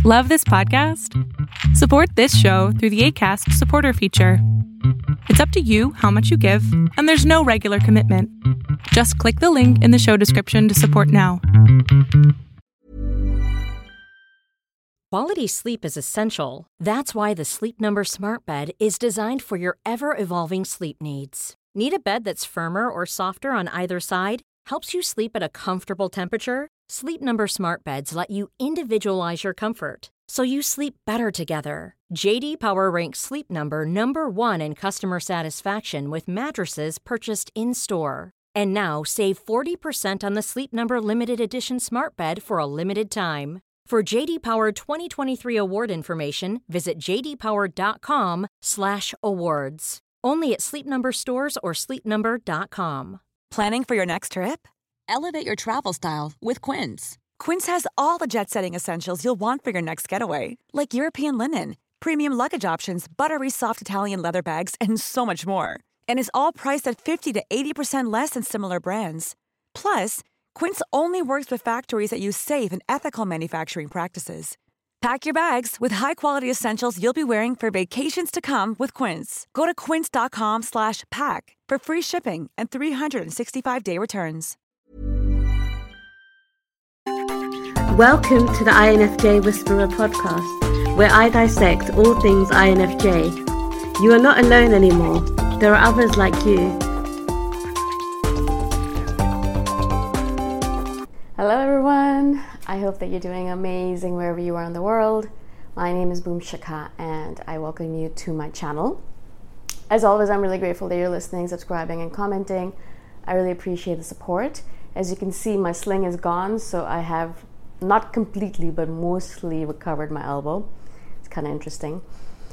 Love this podcast? Support this show through the Acast supporter feature. It's up to you how much you give, and there's no regular commitment. Just click the link in the show description to support now. Quality sleep is essential. That's why the Sleep Number Smart Bed is designed for your ever-evolving sleep needs. Need a bed that's firmer or softer on either side? Helps you sleep at a comfortable temperature? Sleep Number Smart Beds let you individualize your comfort, so you sleep better together. J.D. Power ranks Sleep Number number one in customer satisfaction with mattresses purchased in-store. And now, save 40% on the Sleep Number Limited Edition Smart Bed for a limited time. For J.D. Power 2023 award information, visit jdpower.com/awards. Only at Sleep Number stores or sleepnumber.com. Planning for your next trip? Elevate your travel style with Quince. Quince has all the jet-setting essentials you'll want for your next getaway, like European linen, premium luggage options, buttery soft Italian leather bags, and so much more. And is all priced at 50 to 80% less than similar brands. Plus, Quince only works with factories that use safe and ethical manufacturing practices. Pack your bags with high-quality essentials you'll be wearing for vacations to come with Quince. Go to quince.com/pack for free shipping and 365-day returns. Welcome to the INFJ Whisperer podcast, where I dissect all things INFJ. You are not alone anymore. There are others like you. Hello everyone. I hope that you're doing amazing wherever you are in the world. My name is Boom Shikha and I welcome you to my channel. As always, I'm really grateful that you're listening, subscribing, and commenting. I really appreciate the support. As you can see, my sling is gone, so I have not completely but mostly recovered my elbow. It's kind of interesting.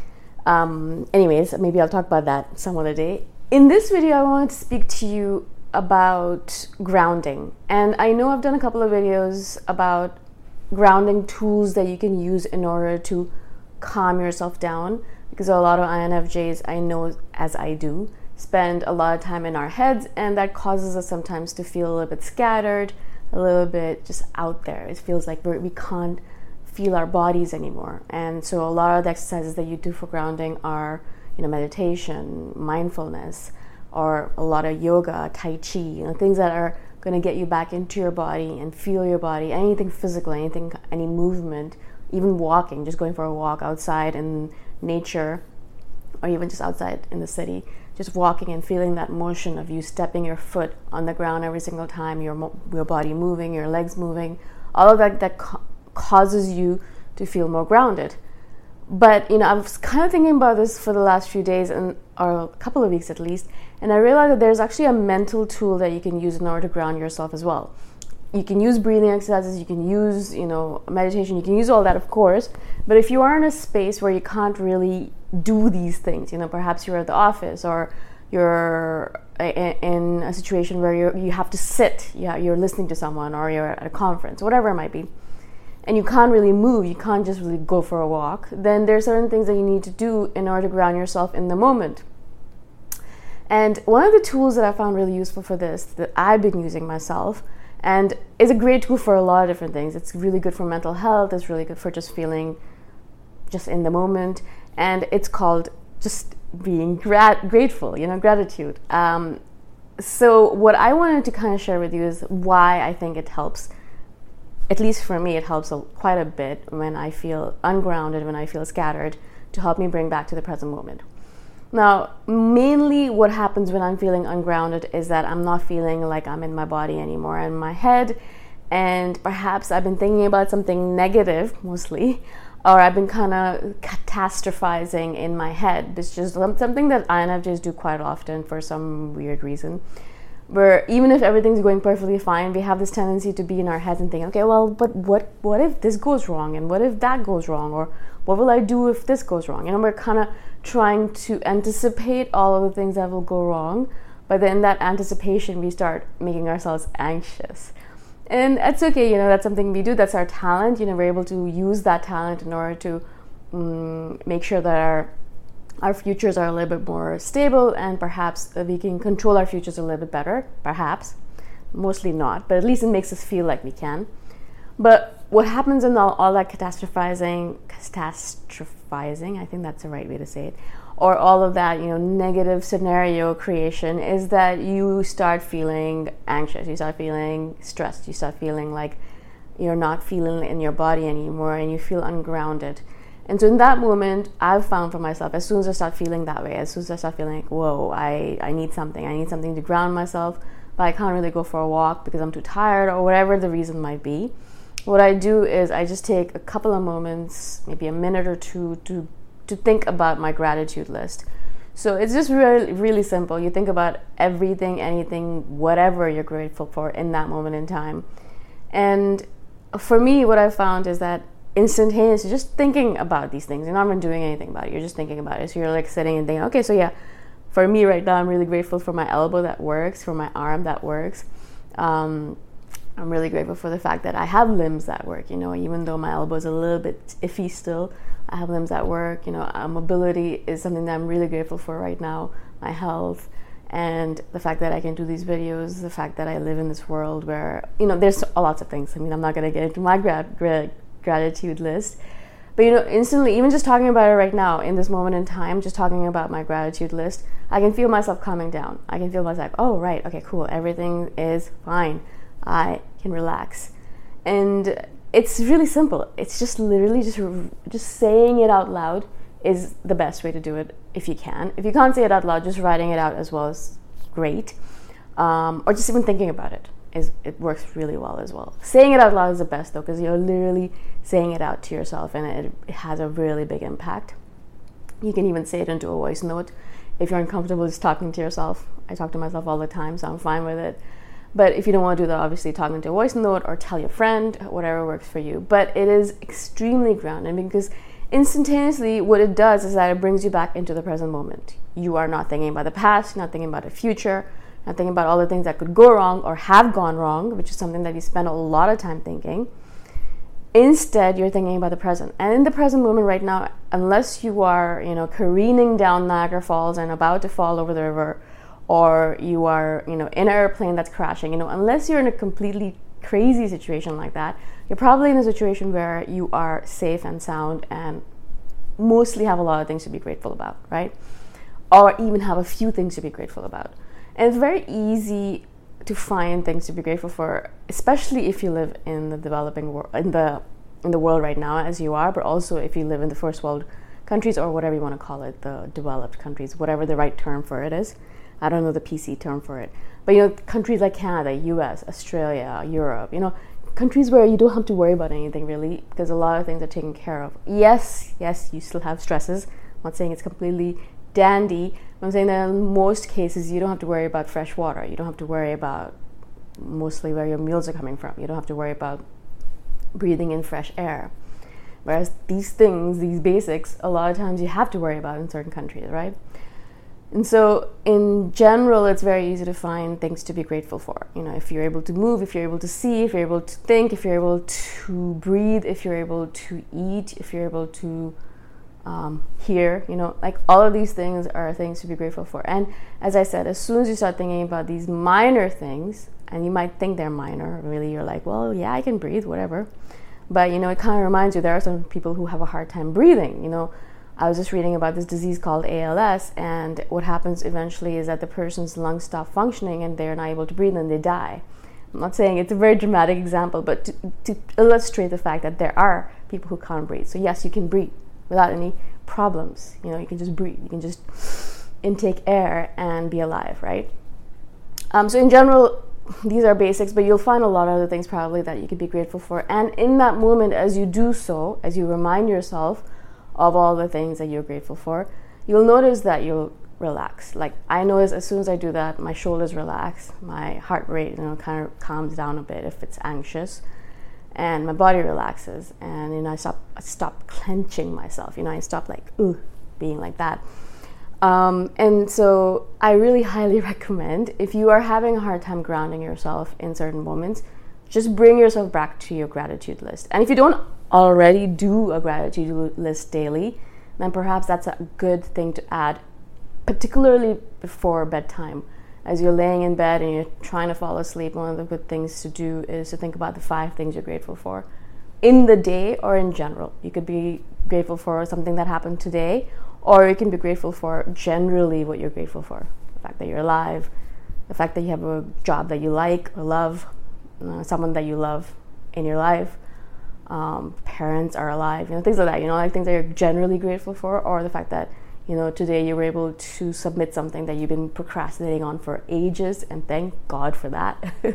Anyways, maybe I'll talk about that some other day. In this video, I wanted to speak to you about grounding. And I know I've done a couple of videos about grounding tools that you can use in order to calm yourself down, because a lot of INFJs, I know as I do, spend a lot of time in our heads, and that causes us sometimes to feel a little bit scattered, a little bit just out there. It feels like we can't feel our bodies anymore. And so a lot of the exercises that you do for grounding are, meditation, mindfulness, or a lot of yoga, tai chi, things that are going to get you back into your body and feel your body, anything physical, any movement, even walking, just going for a walk outside in nature, or even just outside in the city, just walking and feeling that motion of you stepping your foot on the ground every single time, your body moving, your legs moving, all of that causes you to feel more grounded. But I was kind of thinking about this for the last few days, or a couple of weeks at least, and I realized that there's actually a mental tool that you can use in order to ground yourself as well. You can use breathing exercises, you can use meditation, you can use all that, of course. But if you are in a space where you can't really do these things, perhaps you're at the office, or you're in a situation where you have to sit, you're listening to someone, or you're at a conference, whatever it might be, and you can't really move, you can't just really go for a walk, then there's certain things that you need to do in order to ground yourself in the moment. And one of the tools that I found really useful for this, that I've been using myself, and is a great tool for a lot of different things. It's really good for mental health, it's really good for just feeling just in the moment, and it's called just being grateful, gratitude. So what I wanted to kind of share with you is why I think it helps. At least for me, it helps quite a bit when I feel ungrounded, when I feel scattered, to help me bring back to the present moment. Now, mainly what happens when I'm feeling ungrounded is that I'm not feeling like I'm in my body anymore, I'm in my head, and perhaps I've been thinking about something negative, mostly, or I've been kind of catastrophizing in my head. It's just something that INFJs do quite often for some weird reason, where even if everything's going perfectly fine, we have this tendency to be in our heads and think, okay, well, but what if this goes wrong, and what if that goes wrong, or what will I do if this goes wrong? We're kind of trying to anticipate all of the things that will go wrong, but then in that anticipation, we start making ourselves anxious. And that's okay, that's something we do, that's our talent, we're able to use that talent in order to make sure that our futures are a little bit more stable, and perhaps we can control our futures a little bit better, perhaps, mostly not, but at least it makes us feel like we can. But what happens in all that catastrophizing, I think that's the right way to say it, or all of that, negative scenario creation, is that you start feeling anxious, you start feeling stressed, you start feeling like you're not feeling in your body anymore, and you feel ungrounded. And so in that moment, I've found for myself, as soon as I start feeling that way, as soon as I start feeling like, whoa, I need something to ground myself, but I can't really go for a walk because I'm too tired, or whatever the reason might be, what I do is I just take a couple of moments, maybe a minute or two, to think about my gratitude list. So it's just really, really simple. You think about everything, anything, whatever you're grateful for in that moment in time. And for me, what I found is that instantaneously, just thinking about these things, you're not even doing anything about it, you're just thinking about it. So you're like sitting and thinking, okay, so yeah, for me right now, I'm really grateful for my elbow that works, for my arm that works. I'm really grateful for the fact that I have limbs that work, even though my elbow is a little bit iffy still, I have limbs that work. Mobility is something that I'm really grateful for right now, my health, and the fact that I can do these videos, the fact that I live in this world where, there's lots of things. I'm not going to get into my gratitude list, but instantly, even just talking about it right now in this moment in time, just talking about my gratitude list, I can feel myself calming down. I can feel myself, oh right, okay, cool, everything is fine, I can relax. And it's really simple. It's just literally just saying it out loud is the best way to do it if you can. If you can't say it out loud, just writing it out as well is great, or just even thinking about it. It works really well as well. Saying it out loud is the best though, because you're literally saying it out to yourself, and it has a really big impact. You can even say it into a voice note if you're uncomfortable just talking to yourself. I talk to myself all the time, so I'm fine with it. But if you don't want to do that, obviously talk into a voice note or tell your friend, whatever works for you. But it is extremely grounding, because instantaneously what it does is that it brings you back into the present moment. You are not thinking about the past, you're not thinking about the future, not thinking about all the things that could go wrong or have gone wrong, which is something that we spend a lot of time thinking. Instead, you're thinking about the present. And in the present moment right now, unless you are, careening down Niagara Falls and about to fall over the river, or you are, in an airplane that's crashing, unless you're in a completely crazy situation like that, you're probably in a situation where you are safe and sound and mostly have a lot of things to be grateful about, right? Or even have a few things to be grateful about. And it's very easy to find things to be grateful for, especially if you live in the developing world, in the world right now, as you are, but also if you live in the first world countries, or whatever you want to call it, the developed countries, whatever the right term for it is. I don't know the PC term for it. But, countries like Canada, US, Australia, Europe, countries where you don't have to worry about anything really, because a lot of things are taken care of. Yes, you still have stresses. I'm not saying it's completely dandy. I'm saying that in most cases, you don't have to worry about fresh water. You don't have to worry about mostly where your meals are coming from. You don't have to worry about breathing in fresh air. Whereas these things, these basics, a lot of times you have to worry about in certain countries, right? And so in general, it's very easy to find things to be grateful for. If you're able to move, if you're able to see, if you're able to think, if you're able to breathe, if you're able to eat, if you're able to hear, all of these things are things to be grateful for. And as I said, as soon as you start thinking about these minor things, and you might think they're minor, really you're like, well, yeah, I can breathe, whatever. But, it kind of reminds you, there are some people who have a hard time breathing, I was just reading about this disease called ALS, and what happens eventually is that the person's lungs stop functioning and they're not able to breathe and they die. I'm not saying it's a very dramatic example, but to illustrate the fact that there are people who can't breathe. So yes, you can breathe without any problems. You can just breathe. You can just intake air and be alive, right? So in general, these are basics, but you'll find a lot of other things probably that you could be grateful for. And in that moment, as you do so, as you remind yourself of all the things that you're grateful for, you'll notice that you'll relax. Like I notice as soon as I do that, my shoulders relax, my heart rate, kind of calms down a bit if it's anxious, and my body relaxes, and I stop clenching myself. I stop being like that. And so I really highly recommend, if you are having a hard time grounding yourself in certain moments, just bring yourself back to your gratitude list. And if you don't already do a gratitude list daily, then perhaps that's a good thing to add, particularly before bedtime. As you're laying in bed and you're trying to fall asleep, one of the good things to do is to think about the 5 things you're grateful for. in the day or in general. You could be grateful for something that happened today, or you can be grateful for generally what you're grateful for. The fact that you're alive, the fact that you have a job that you like or love, someone that you love in your life, parents are alive, things like that, like things that you're generally grateful for, or the fact that, today you were able to submit something that you've been procrastinating on for ages, and thank God for that.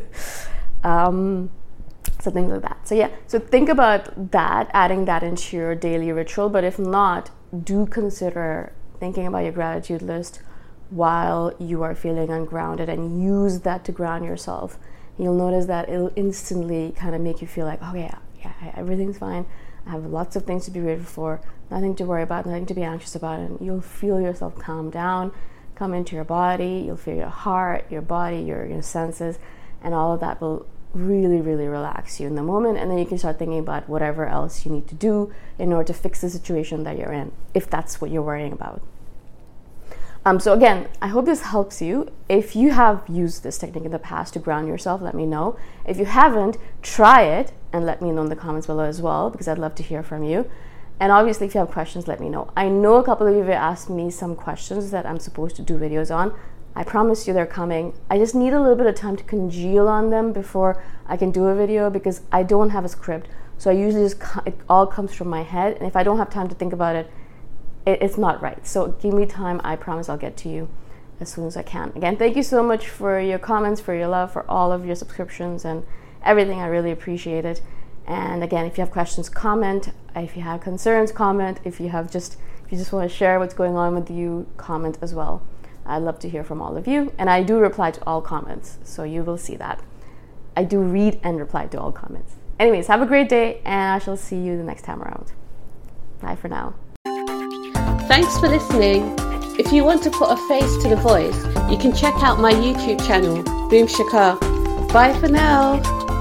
So things like that. So think about that, adding that into your daily ritual. But if not, do consider thinking about your gratitude list while you are feeling ungrounded, and use that to ground yourself. You'll notice that it'll instantly kind of make you feel like, oh yeah, everything's fine. I have lots of things to be grateful for, nothing to worry about, nothing to be anxious about, and you'll feel yourself calm down, come into your body. You'll feel your heart, your body, your senses, and all of that will really, really relax you in the moment. And then you can start thinking about whatever else you need to do in order to fix the situation that you're in, if that's what you're worrying about. So again, I hope this helps you. If you have used this technique in the past to ground yourself, let me know. If you haven't, try it and let me know in the comments below as well, because I'd love to hear from you. And obviously, if you have questions, let me know. I know a couple of you have asked me some questions that I'm supposed to do videos on. I promise you they're coming. I just need a little bit of time to congeal on them before I can do a video, because I don't have a script. So I usually it all comes from my head. And if I don't have time to think about it, it's not right. So give me time. I promise I'll get to you as soon as I can. Again, thank you so much for your comments, for your love, for all of your subscriptions and everything. I really appreciate it. And again, if you have questions, comment. If you have concerns, comment. If you just want to share what's going on with you, comment as well. I'd love to hear from all of you. And I do reply to all comments, so you will see that. I do read and reply to all comments. Anyways, have a great day, and I shall see you the next time around. Bye for now. Thanks for listening. If you want to put a face to the voice, you can check out my YouTube channel, Boom Shikha. Bye for now.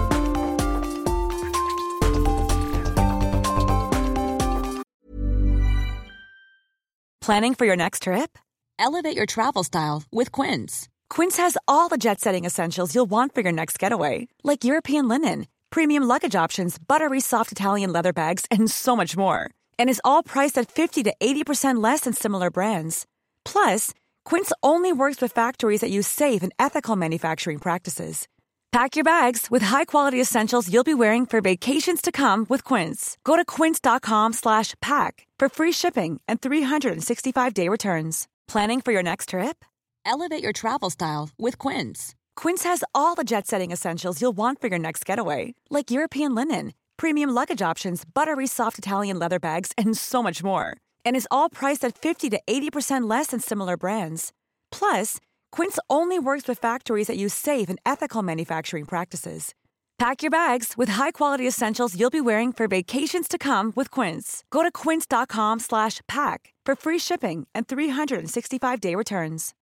Planning for your next trip? Elevate your travel style with Quince. Quince has all the jet-setting essentials you'll want for your next getaway, like European linen, premium luggage options, buttery soft Italian leather bags, and so much more. And is all priced at 50 to 80% less than similar brands. Plus, Quince only works with factories that use safe and ethical manufacturing practices. Pack your bags with high-quality essentials you'll be wearing for vacations to come with Quince. Go to quince.com/pack for free shipping and 365-day returns. Planning for your next trip? Elevate your travel style with Quince. Quince has all the jet-setting essentials you'll want for your next getaway, like European linen, premium luggage options, buttery soft Italian leather bags, and so much more. And is all priced at 50 to 80% less than similar brands. Plus, Quince only works with factories that use safe and ethical manufacturing practices. Pack your bags with high-quality essentials you'll be wearing for vacations to come with Quince. Go to quince.com/pack for free shipping and 365-day returns.